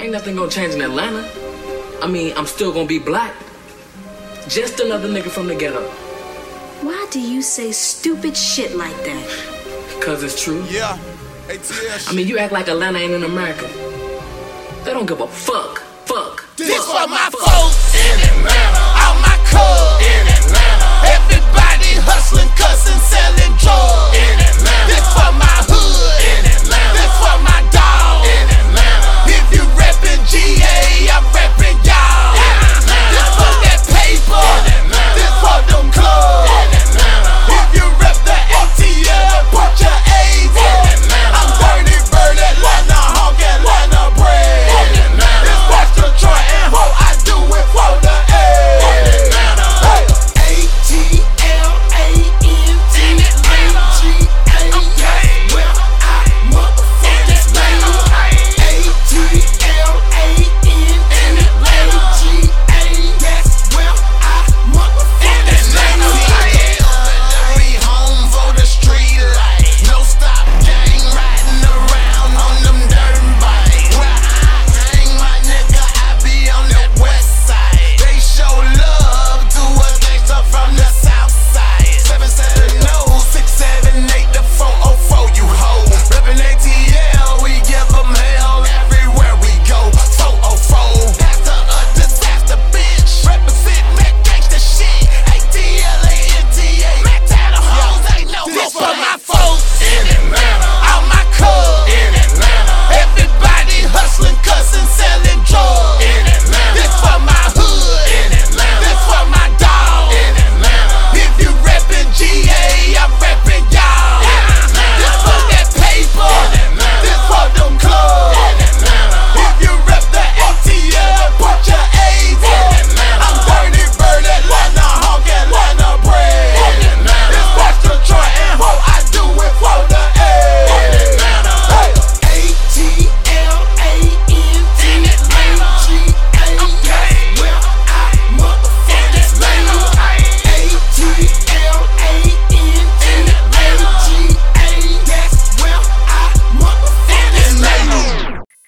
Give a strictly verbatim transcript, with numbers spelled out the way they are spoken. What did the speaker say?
Ain't nothing gonna change in Atlanta. I mean, I'm still gonna be black. Just another nigga from the ghetto. Why do you say stupid shit like that? Cause it's true. Yeah. A T L I mean, you act like Atlanta ain't in America. They don't give a fuck. Fuck. This fuck, for my fuck. folks in Atlanta. All my cubs in Atlanta. Everybody hustling, cussing, selling drugs in Atlanta. This for my